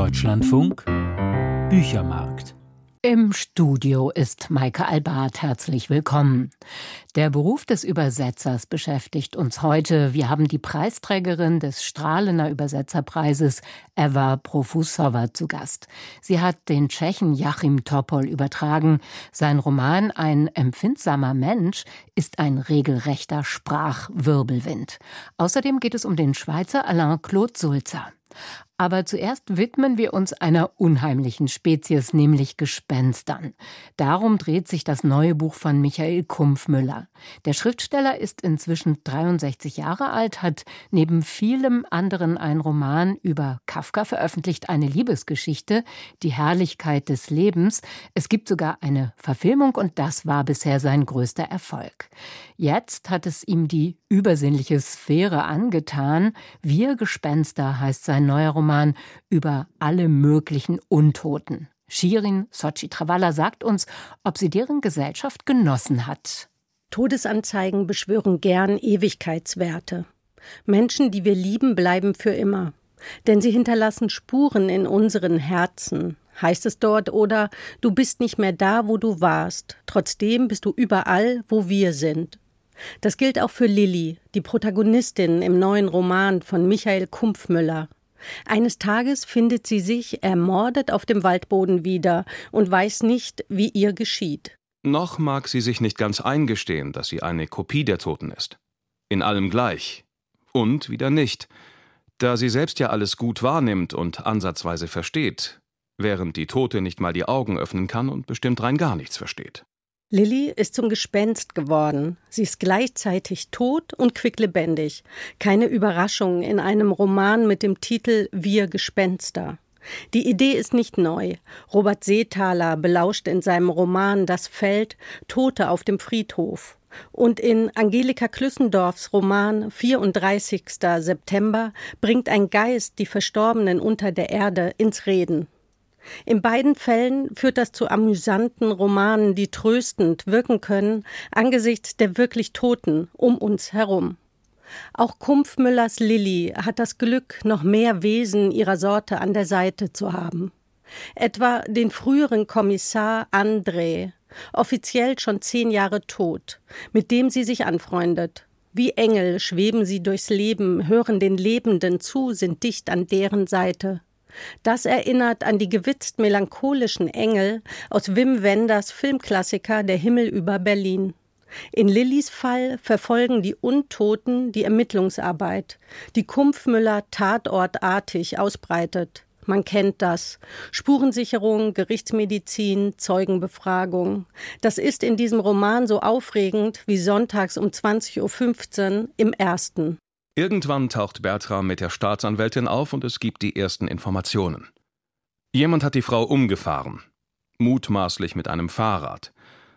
Deutschlandfunk Büchermarkt. Im Studio ist Maike Albart. Herzlich willkommen. Der Beruf des Übersetzers beschäftigt uns heute. Wir haben die Preisträgerin des Strahlener Übersetzerpreises, Eva Profusová, zu Gast. Sie hat den Tschechen Jachim Topol übertragen. Sein Roman Ein empfindsamer Mensch ist ein regelrechter Sprachwirbelwind. Außerdem geht es um den Schweizer Alain-Claude Sulzer. Aber zuerst widmen wir uns einer unheimlichen Spezies, nämlich Gespenstern. Darum dreht sich das neue Buch von Michael Kumpfmüller. Der Schriftsteller ist inzwischen 63 Jahre alt, hat neben vielem anderen einen Roman über Kafka veröffentlicht, eine Liebesgeschichte, Die Herrlichkeit des Lebens. Es gibt sogar eine Verfilmung und das war bisher sein größter Erfolg. Jetzt hat es ihm die übersinnliche Sphäre angetan. Wir Gespenster heißt sein neuer Roman über alle möglichen Untoten. Shirin Sochi-Travalla sagt uns, ob sie deren Gesellschaft genossen hat. Todesanzeigen beschwören gern Ewigkeitswerte. Menschen, die wir lieben, bleiben für immer. Denn sie hinterlassen Spuren in unseren Herzen, heißt es dort, oder du bist nicht mehr da, wo du warst. Trotzdem bist du überall, wo wir sind. Das gilt auch für Lilly, die Protagonistin im neuen Roman von Michael Kumpfmüller. Eines Tages findet sie sich ermordet auf dem Waldboden wieder und weiß nicht, wie ihr geschieht. Noch mag sie sich nicht ganz eingestehen, dass sie eine Kopie der Toten ist. In allem gleich. Und wieder nicht, da sie selbst ja alles gut wahrnimmt und ansatzweise versteht, während die Tote nicht mal die Augen öffnen kann und bestimmt rein gar nichts versteht. Lilly ist zum Gespenst geworden. Sie ist gleichzeitig tot und quicklebendig. Keine Überraschung in einem Roman mit dem Titel Wir Gespenster. Die Idee ist nicht neu. Robert Seethaler belauscht in seinem Roman Das Feld Tote auf dem Friedhof. Und in Angelika Klüssendorfs Roman 34. September bringt ein Geist die Verstorbenen unter der Erde ins Reden. In beiden Fällen führt das zu amüsanten Romanen, die tröstend wirken können angesichts der wirklich Toten um uns herum. Auch Kumpfmüllers Lilly hat das Glück, noch mehr Wesen ihrer Sorte an der Seite zu haben. Etwa den früheren Kommissar André, offiziell schon 10 Jahre tot, mit dem sie sich anfreundet. Wie Engel schweben sie durchs Leben, hören den Lebenden zu, sind dicht an deren Seite. Das erinnert an die gewitzt melancholischen Engel aus Wim Wenders Filmklassiker Der Himmel über Berlin. In Lillys Fall verfolgen die Untoten die Ermittlungsarbeit, die Kumpfmüller tatortartig ausbreitet. Man kennt das. Spurensicherung, Gerichtsmedizin, Zeugenbefragung. Das ist in diesem Roman so aufregend wie sonntags um 20:15 Uhr im ersten. Irgendwann taucht Bertram mit der Staatsanwältin auf und es gibt die ersten Informationen. Jemand hat die Frau umgefahren, mutmaßlich mit einem Fahrrad.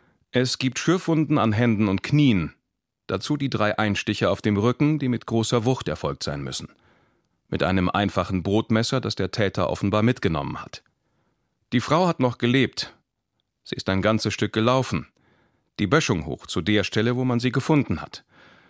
Es gibt Schürfwunden an Händen und Knien, dazu die 3 Einstiche auf dem Rücken, die mit großer Wucht erfolgt sein müssen. Mit einem einfachen Brotmesser, das der Täter offenbar mitgenommen hat. Die Frau hat noch gelebt. Sie ist ein ganzes Stück gelaufen, die Böschung hoch zu der Stelle, wo man sie gefunden hat.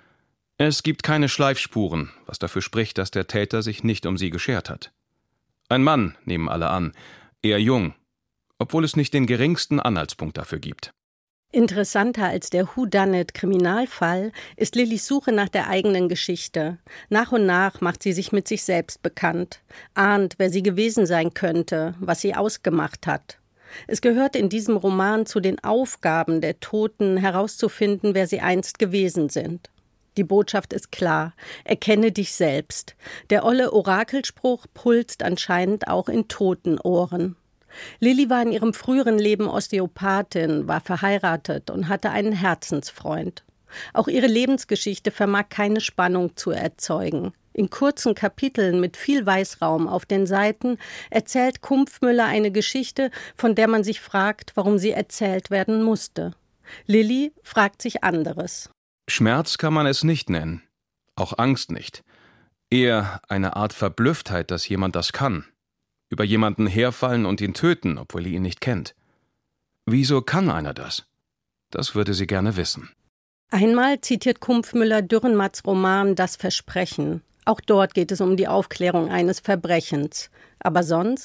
Es gibt keine Schleifspuren, was dafür spricht, dass der Täter sich nicht um sie geschert hat. Ein Mann, nehmen alle an, eher jung, obwohl es nicht den geringsten Anhaltspunkt dafür gibt. Interessanter als der Whodunit-Kriminalfall ist Lillys Suche nach der eigenen Geschichte. Nach und nach macht sie sich mit sich selbst bekannt, ahnt, wer sie gewesen sein könnte, was sie ausgemacht hat. Es gehört in diesem Roman zu den Aufgaben der Toten, herauszufinden, wer sie einst gewesen sind. Die Botschaft ist klar: Erkenne dich selbst. Der olle Orakelspruch pulst anscheinend auch in toten Ohren. Lilly war in ihrem früheren Leben Osteopathin, war verheiratet und hatte einen Herzensfreund. Auch ihre Lebensgeschichte vermag keine Spannung zu erzeugen. In kurzen Kapiteln mit viel Weißraum auf den Seiten erzählt Kumpfmüller eine Geschichte, von der man sich fragt, warum sie erzählt werden musste. Lilly fragt sich anderes. Schmerz kann man es nicht nennen, auch Angst nicht. Eher eine Art Verblüfftheit, dass jemand das kann. Über jemanden herfallen und ihn töten, obwohl er ihn nicht kennt. Wieso kann einer das? Das würde sie gerne wissen. Einmal zitiert Kumpfmüller Dürrenmatts Roman »Das Versprechen«. Auch dort geht es um die Aufklärung eines Verbrechens. Aber sonst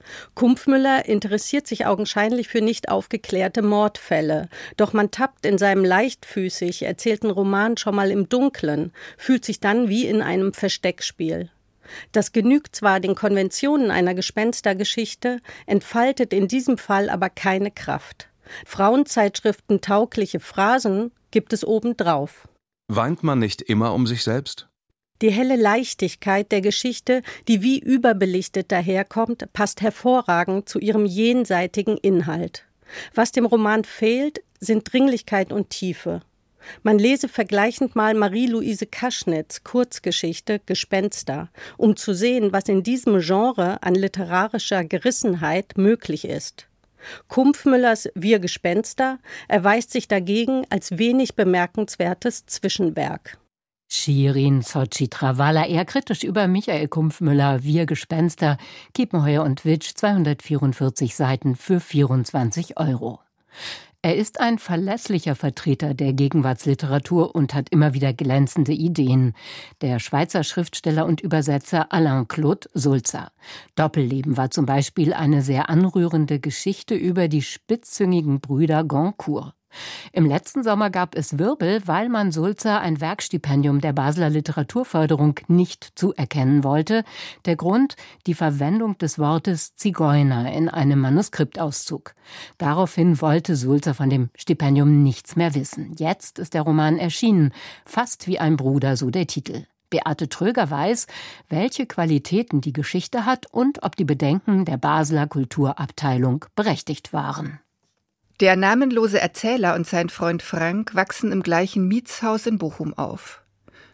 Kumpfmüller interessiert sich augenscheinlich für nicht aufgeklärte Mordfälle. Doch man tappt in seinem leichtfüßig erzählten Roman schon mal im Dunklen, fühlt sich dann wie in einem Versteckspiel. Das genügt zwar den Konventionen einer Gespenstergeschichte, entfaltet in diesem Fall aber keine Kraft. Frauenzeitschriften taugliche Phrasen gibt es obendrauf. Weint man nicht immer um sich selbst? Die helle Leichtigkeit der Geschichte, die wie überbelichtet daherkommt, passt hervorragend zu ihrem jenseitigen Inhalt. Was dem Roman fehlt, sind Dringlichkeit und Tiefe. Man lese vergleichend mal Marie-Louise Kaschnitz' Kurzgeschichte »Gespenster«, um zu sehen, was in diesem Genre an literarischer Gerissenheit möglich ist. Kumpfmüllers »Wir Gespenster« erweist sich dagegen als wenig bemerkenswertes Zwischenwerk. Shirin Sochi-Travalla eher kritisch über Michael Kumpfmüller, Wir Gespenster, Kiepenheuer und Witsch, 244 Seiten für 24 €. Er ist ein verlässlicher Vertreter der Gegenwartsliteratur und hat immer wieder glänzende Ideen. Der Schweizer Schriftsteller und Übersetzer Alain-Claude Sulzer. Doppelleben war zum Beispiel eine sehr anrührende Geschichte über die spitzzüngigen Brüder Goncourt. Im letzten Sommer gab es Wirbel, weil man Sulzer ein Werkstipendium der Basler Literaturförderung nicht zuerkennen wollte. Der Grund: die Verwendung des Wortes Zigeuner in einem Manuskriptauszug. Daraufhin wollte Sulzer von dem Stipendium nichts mehr wissen. Jetzt ist der Roman erschienen, fast wie ein Bruder, so der Titel. Beate Tröger weiß, welche Qualitäten die Geschichte hat und ob die Bedenken der Basler Kulturabteilung berechtigt waren. Der namenlose Erzähler und sein Freund Frank wachsen im gleichen Mietshaus in Bochum auf.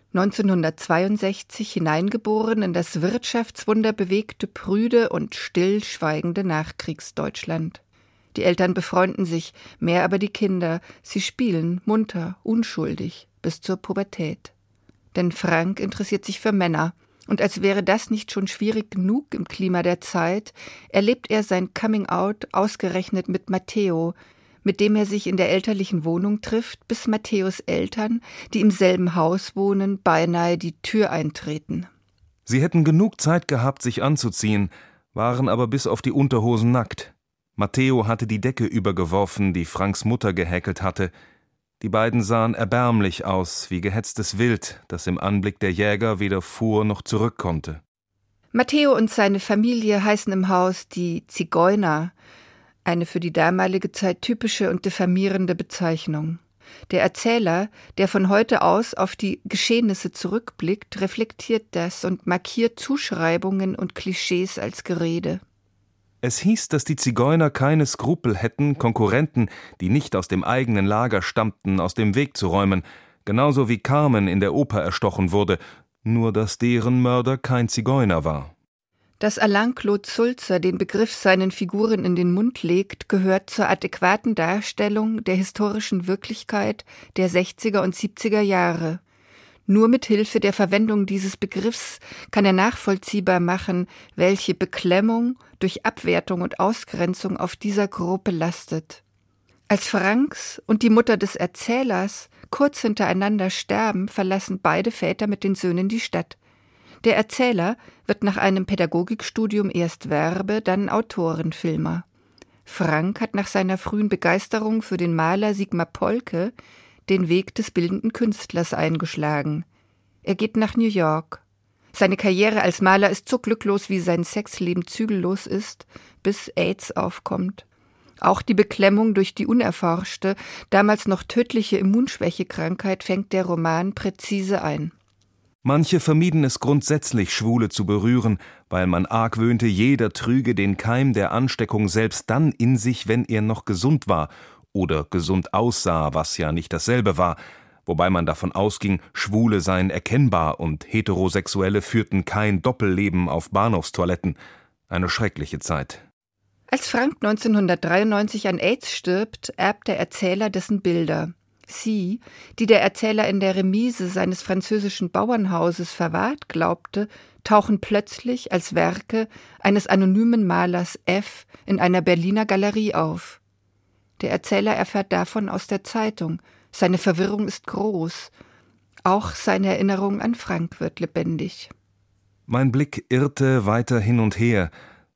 1962 hineingeboren in das wirtschaftswunderbewegte, prüde und stillschweigende Nachkriegsdeutschland. Die Eltern befreunden sich, mehr aber die Kinder. Sie spielen munter, unschuldig, bis zur Pubertät. Denn Frank interessiert sich für Männer. Und als wäre das nicht schon schwierig genug im Klima der Zeit, erlebt er sein Coming-out ausgerechnet mit Matteo, mit dem er sich in der elterlichen Wohnung trifft, bis Matteos Eltern, die im selben Haus wohnen, beinahe die Tür eintreten. Sie hätten genug Zeit gehabt, sich anzuziehen, waren aber bis auf die Unterhosen nackt. Matteo hatte die Decke übergeworfen, die Franks Mutter gehäkelt hatte. Die beiden sahen erbärmlich aus, wie gehetztes Wild, das im Anblick der Jäger weder fuhr noch zurück konnte. Matteo und seine Familie heißen im Haus die Zigeuner, eine für die damalige Zeit typische und diffamierende Bezeichnung. Der Erzähler, der von heute aus auf die Geschehnisse zurückblickt, reflektiert das und markiert Zuschreibungen und Klischees als Gerede. Es hieß, dass die Zigeuner keine Skrupel hätten, Konkurrenten, die nicht aus dem eigenen Lager stammten, aus dem Weg zu räumen, genauso wie Carmen in der Oper erstochen wurde, nur dass deren Mörder kein Zigeuner war. Dass Alain-Claude Sulzer den Begriff seinen Figuren in den Mund legt, gehört zur adäquaten Darstellung der historischen Wirklichkeit der 60er und 70er Jahre. Nur mit Hilfe der Verwendung dieses Begriffs kann er nachvollziehbar machen, welche Beklemmung durch Abwertung und Ausgrenzung auf dieser Gruppe lastet. Als Franks und die Mutter des Erzählers kurz hintereinander sterben, verlassen beide Väter mit den Söhnen die Stadt. Der Erzähler wird nach einem Pädagogikstudium erst Werbe-, dann Autorenfilmer. Frank hat nach seiner frühen Begeisterung für den Maler Sigmar Polke den Weg des bildenden Künstlers eingeschlagen. Er geht nach New York. Seine Karriere als Maler ist so glücklos, wie sein Sexleben zügellos ist, bis AIDS aufkommt. Auch die Beklemmung durch die unerforschte, damals noch tödliche Immunschwächekrankheit fängt der Roman präzise ein. Manche vermieden es grundsätzlich, Schwule zu berühren, weil man argwöhnte, jeder trüge den Keim der Ansteckung selbst dann in sich, wenn er noch gesund war oder gesund aussah, was ja nicht dasselbe war, wobei man davon ausging, Schwule seien erkennbar und Heterosexuelle führten kein Doppelleben auf Bahnhofstoiletten. Eine schreckliche Zeit. Als Frank 1993 an AIDS stirbt, erbt der Erzähler dessen Bilder. Sie, die der Erzähler in der Remise seines französischen Bauernhauses verwahrt glaubte, tauchen plötzlich als Werke eines anonymen Malers F. in einer Berliner Galerie auf. Der Erzähler erfährt davon aus der Zeitung. Seine Verwirrung ist groß. Auch seine Erinnerung an Frank wird lebendig. Mein Blick irrte weiter hin und her.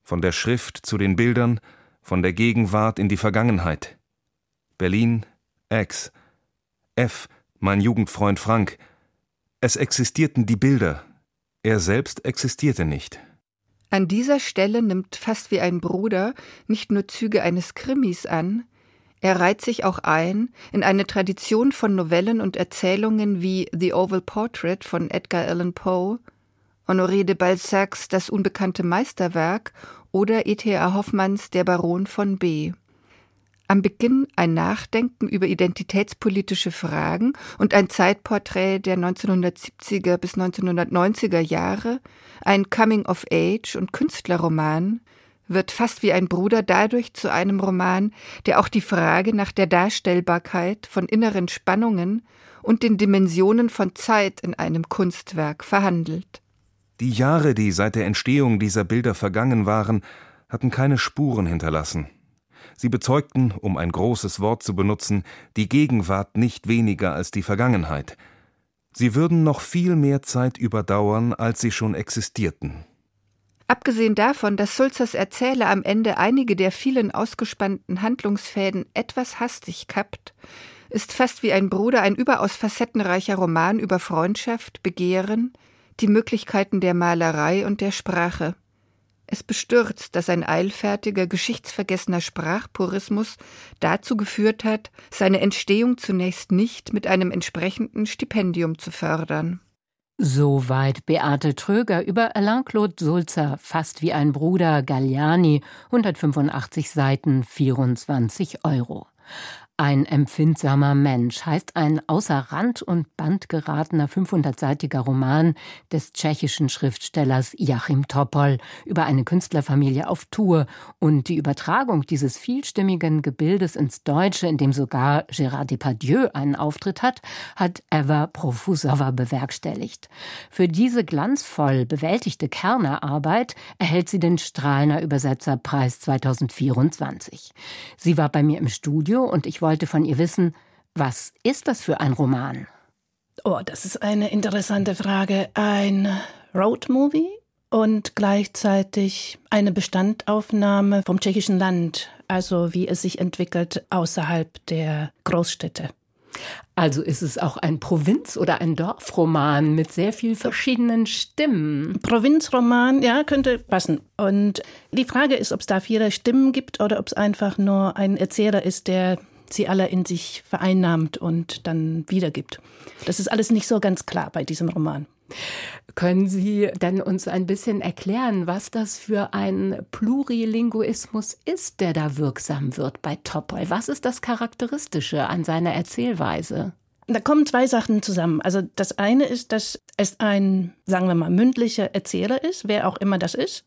Von der Schrift zu den Bildern, von der Gegenwart in die Vergangenheit. Berlin, X. F., mein Jugendfreund Frank. Es existierten die Bilder. Er selbst existierte nicht. An dieser Stelle nimmt Fast wie ein Bruder nicht nur Züge eines Krimis an, er reiht sich auch ein in eine Tradition von Novellen und Erzählungen wie The Oval Portrait von Edgar Allan Poe, Honoré de Balzacs Das unbekannte Meisterwerk oder E.T.A. Hoffmanns Der Baron von B. Am Beginn ein Nachdenken über identitätspolitische Fragen und ein Zeitporträt der 1970er bis 1990er Jahre, ein Coming-of-Age- und Künstlerroman, wird Fast wie ein Bruder dadurch zu einem Roman, der auch die Frage nach der Darstellbarkeit von inneren Spannungen und den Dimensionen von Zeit in einem Kunstwerk verhandelt. Die Jahre, die seit der Entstehung dieser Bilder vergangen waren, hatten keine Spuren hinterlassen. Sie bezeugten, um ein großes Wort zu benutzen, die Gegenwart nicht weniger als die Vergangenheit. Sie würden noch viel mehr Zeit überdauern, als sie schon existierten. Abgesehen davon, dass Sulzers Erzähler am Ende einige der vielen ausgespannten Handlungsfäden etwas hastig kappt, ist Fast wie ein Bruder ein überaus facettenreicher Roman über Freundschaft, Begehren, die Möglichkeiten der Malerei und der Sprache. Es bestürzt, dass ein eilfertiger, geschichtsvergessener Sprachpurismus dazu geführt hat, seine Entstehung zunächst nicht mit einem entsprechenden Stipendium zu fördern. Soweit Beate Tröger über Alain-Claude Sulzer, Fast wie ein Bruder, Galliani, 185 Seiten, 24 €. Ein empfindsamer Mensch heißt ein außer Rand und Band geratener 500-seitiger Roman des tschechischen Schriftstellers Jachim Topol über eine Künstlerfamilie auf Tour und die Übertragung dieses vielstimmigen Gebildes ins Deutsche, in dem sogar Gérard Depardieu einen Auftritt hat Eva Profusova bewerkstelligt. Für diese glanzvoll bewältigte Kernerarbeit erhält sie den Strahlner Übersetzerpreis 2024. Sie war bei mir im Studio und ich wollte von ihr wissen, was ist das für ein Roman? Oh, das ist eine interessante Frage. Ein Roadmovie und gleichzeitig eine Bestandaufnahme vom tschechischen Land, also wie es sich entwickelt außerhalb der Großstädte. Also ist es auch ein Provinz- oder ein Dorfroman mit sehr vielen verschiedenen Stimmen. Provinzroman, ja, könnte passen. Und die Frage ist, ob es da viele Stimmen gibt oder ob es einfach nur ein Erzähler ist, der sie alle in sich vereinnahmt und dann wiedergibt. Das ist alles nicht so ganz klar bei diesem Roman. Können Sie denn uns ein bisschen erklären, was das für ein Plurilinguismus ist, der da wirksam wird bei Topol? Was ist das Charakteristische an seiner Erzählweise? Da kommen zwei Sachen zusammen. Also das eine ist, dass es ein, sagen wir mal, mündlicher Erzähler ist, wer auch immer das ist,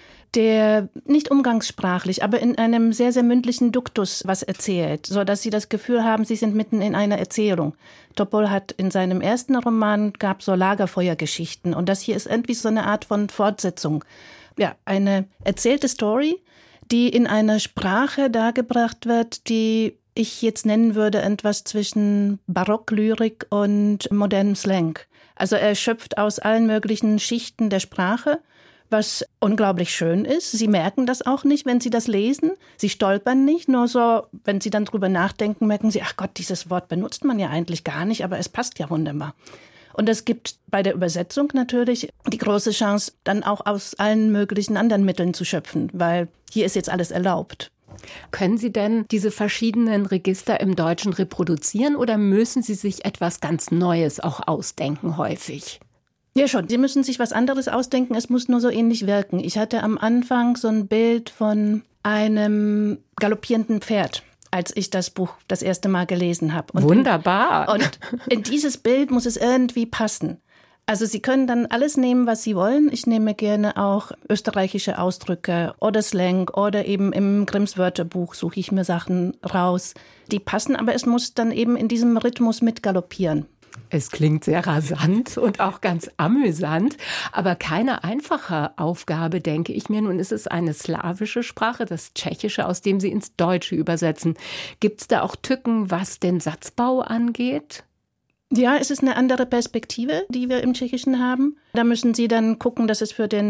der nicht umgangssprachlich, aber in einem sehr, sehr mündlichen Duktus was erzählt, sodass Sie das Gefühl haben, Sie sind mitten in einer Erzählung. Topol hat in seinem ersten Roman, gab so Lagerfeuergeschichten und das hier ist irgendwie so eine Art von Fortsetzung. Ja, eine erzählte Story, die in einer Sprache dargebracht wird, die ich jetzt nennen würde, etwas zwischen Barocklyrik und modernem Slang. Also er schöpft aus allen möglichen Schichten der Sprache, was unglaublich schön ist. Sie merken das auch nicht, wenn Sie das lesen. Sie stolpern nicht, nur so, wenn Sie dann drüber nachdenken, merken Sie, ach Gott, dieses Wort benutzt man ja eigentlich gar nicht, aber es passt ja wunderbar. Und es gibt bei der Übersetzung natürlich die große Chance, dann auch aus allen möglichen anderen Mitteln zu schöpfen, weil hier ist jetzt alles erlaubt. Können Sie denn diese verschiedenen Register im Deutschen reproduzieren oder müssen Sie sich etwas ganz Neues auch ausdenken häufig? Ja schon, Sie müssen sich was anderes ausdenken, es muss nur so ähnlich wirken. Ich hatte am Anfang so ein Bild von einem galoppierenden Pferd, als ich das Buch das erste Mal gelesen habe. Wunderbar. Und in dieses Bild muss es irgendwie passen. Also Sie können dann alles nehmen, was Sie wollen. Ich nehme gerne auch österreichische Ausdrücke oder Slang oder eben im Grimms Wörterbuch suche ich mir Sachen raus, die passen, aber es muss dann eben in diesem Rhythmus mitgaloppieren. Es klingt sehr rasant und auch ganz amüsant, aber keine einfache Aufgabe, denke ich mir. Nun ist es eine slawische Sprache, das Tschechische, aus dem Sie ins Deutsche übersetzen. Gibt es da auch Tücken, was den Satzbau angeht? Ja, es ist eine andere Perspektive, die wir im Tschechischen haben. Da müssen Sie dann gucken, dass es für den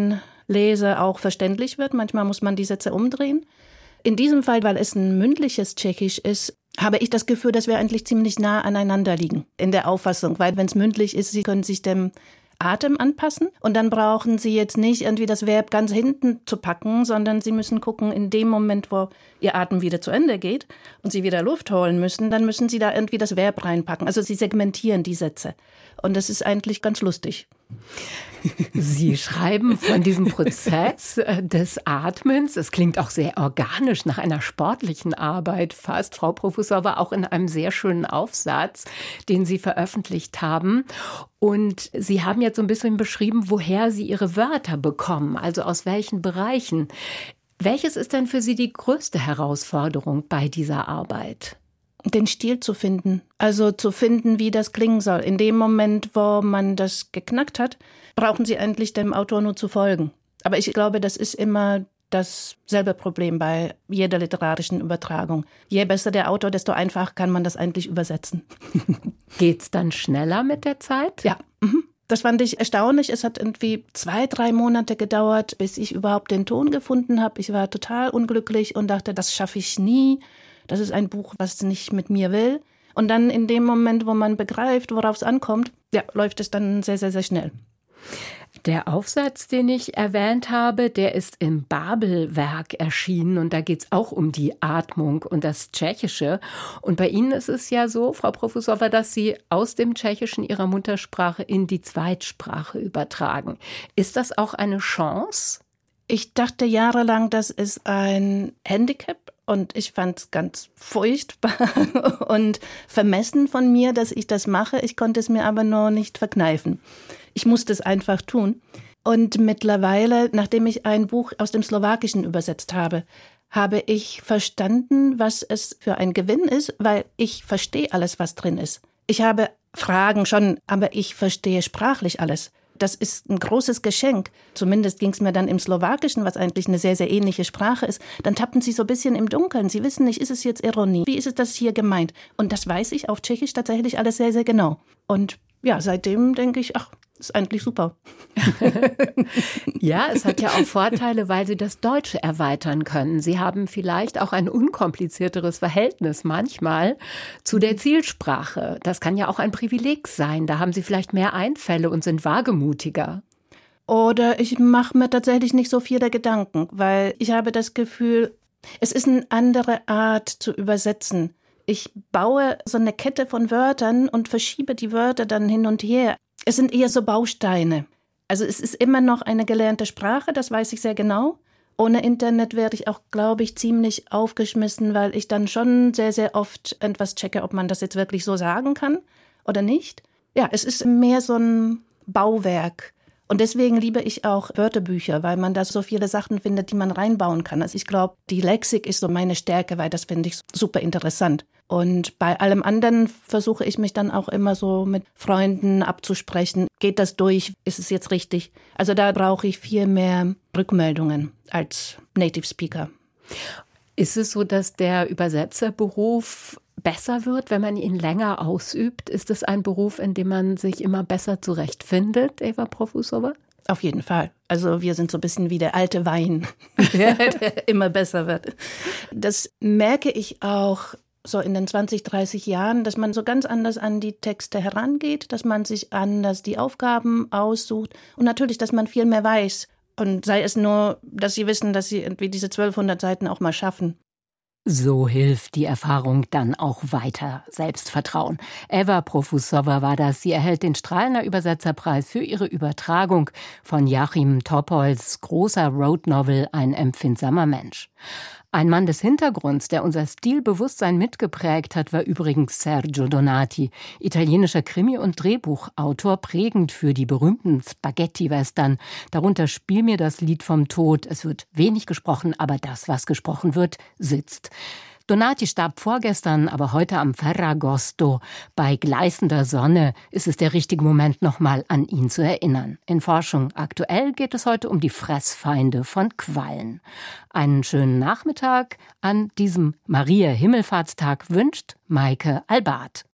Leser auch verständlich wird. Manchmal muss man die Sätze umdrehen. In diesem Fall, weil es ein mündliches Tschechisch ist, habe ich das Gefühl, dass wir eigentlich ziemlich nah aneinander liegen in der Auffassung. Weil wenn es mündlich ist, Sie können sich dem Atem anpassen und dann brauchen Sie jetzt nicht irgendwie das Verb ganz hinten zu packen, sondern Sie müssen gucken, in dem Moment, wo Ihr Atem wieder zu Ende geht und Sie wieder Luft holen müssen, dann müssen Sie da irgendwie das Verb reinpacken. Also Sie segmentieren die Sätze und das ist eigentlich ganz lustig. Sie schreiben von diesem Prozess des Atmens. Es klingt auch sehr organisch nach einer sportlichen Arbeit fast. Frau Professor war auch in einem sehr schönen Aufsatz, den Sie veröffentlicht haben. Und Sie haben jetzt so ein bisschen beschrieben, woher Sie Ihre Wörter bekommen, also aus welchen Bereichen. Welches ist denn für Sie die größte Herausforderung bei dieser Arbeit? Den Stil zu finden, also zu finden, wie das klingen soll. In dem Moment, wo man das geknackt hat, brauchen Sie eigentlich dem Autor nur zu folgen. Aber ich glaube, das ist immer dasselbe Problem bei jeder literarischen Übertragung. Je besser der Autor, desto einfacher kann man das eigentlich übersetzen. Geht's dann schneller mit der Zeit? Ja. Das fand ich erstaunlich. Es hat irgendwie 2-3 Monate gedauert, bis ich überhaupt den Ton gefunden habe. Ich war total unglücklich und dachte, das schaffe ich nie. Das ist ein Buch, was nicht mit mir will. Und dann in dem Moment, wo man begreift, worauf es ankommt, ja, läuft es dann sehr, sehr, sehr schnell. Der Aufsatz, den ich erwähnt habe, der ist im Babelwerk erschienen und da geht es auch um die Atmung und das Tschechische. Und bei Ihnen ist es ja so, Frau Professor, dass Sie aus dem Tschechischen Ihrer Muttersprache in die Zweitsprache übertragen. Ist das auch eine Chance? Ich dachte jahrelang, das ist ein Handicap. Und ich fand es ganz furchtbar und vermessen von mir, dass ich das mache. Ich konnte es mir aber noch nicht verkneifen. Ich musste es einfach tun. Und mittlerweile, nachdem ich ein Buch aus dem Slowakischen übersetzt habe, habe ich verstanden, was es für ein Gewinn ist, weil ich verstehe alles, was drin ist. Ich habe Fragen schon, aber ich verstehe sprachlich alles. Das ist ein großes Geschenk. Zumindest ging es mir dann im Slowakischen, was eigentlich eine sehr, sehr ähnliche Sprache ist. Dann tappen Sie so ein bisschen im Dunkeln. Sie wissen nicht, ist es jetzt Ironie? Wie ist es das hier gemeint? Und das weiß ich auf Tschechisch tatsächlich alles sehr, sehr genau. Und ja, seitdem denke ich, ach, ist eigentlich super. Ja, es hat ja auch Vorteile, weil Sie das Deutsche erweitern können. Sie haben vielleicht auch ein unkomplizierteres Verhältnis manchmal zu der Zielsprache. Das kann ja auch ein Privileg sein. Da haben Sie vielleicht mehr Einfälle und sind wagemutiger. Oder ich mache mir tatsächlich nicht so viele Gedanken, weil ich habe das Gefühl, es ist eine andere Art zu übersetzen. Ich baue so eine Kette von Wörtern und verschiebe die Wörter dann hin und her. Es sind eher so Bausteine. Also es ist immer noch eine gelernte Sprache, das weiß ich sehr genau. Ohne Internet werde ich auch, glaube ich, ziemlich aufgeschmissen, weil ich dann schon sehr, sehr oft etwas checke, ob man das jetzt wirklich so sagen kann oder nicht. Ja, es ist mehr so ein Bauwerk. Und deswegen liebe ich auch Wörterbücher, weil man da so viele Sachen findet, die man reinbauen kann. Also ich glaube, die Lexik ist so meine Stärke, weil das finde ich super interessant. Und bei allem anderen versuche ich mich dann auch immer so mit Freunden abzusprechen. Geht das durch? Ist es jetzt richtig? Also da brauche ich viel mehr Rückmeldungen als Native Speaker. Ist es so, dass der Übersetzerberuf besser wird, wenn man ihn länger ausübt? Ist es ein Beruf, in dem man sich immer besser zurechtfindet, Eva Profusova? Auf jeden Fall. Also wir sind so ein bisschen wie der alte Wein, der immer besser wird. Das merke ich auch so in den 20, 30 Jahren, dass man so ganz anders an die Texte herangeht, dass man sich anders die Aufgaben aussucht und natürlich, dass man viel mehr weiß. Und sei es nur, dass sie wissen, dass sie irgendwie diese 1200 Seiten auch mal schaffen. So hilft die Erfahrung dann auch weiter. Selbstvertrauen. Eva Profusova war das. Sie erhält den Strahlener Übersetzerpreis für ihre Übertragung von Joachim Topolz' großer Roadnovel Ein empfindsamer Mensch. Ein Mann des Hintergrunds, der unser Stilbewusstsein mitgeprägt hat, war übrigens Sergio Donati, italienischer Krimi- und Drehbuchautor, prägend für die berühmten Spaghetti-Western. Darunter Spiel mir das Lied vom Tod. Es wird wenig gesprochen, aber das, was gesprochen wird, sitzt. Donati starb vorgestern, aber heute am Ferragosto. Bei gleißender Sonne ist es der richtige Moment, nochmal an ihn zu erinnern. In Forschung aktuell geht es heute um die Fressfeinde von Quallen. Einen schönen Nachmittag an diesem Maria-Himmelfahrtstag wünscht Maike Albart.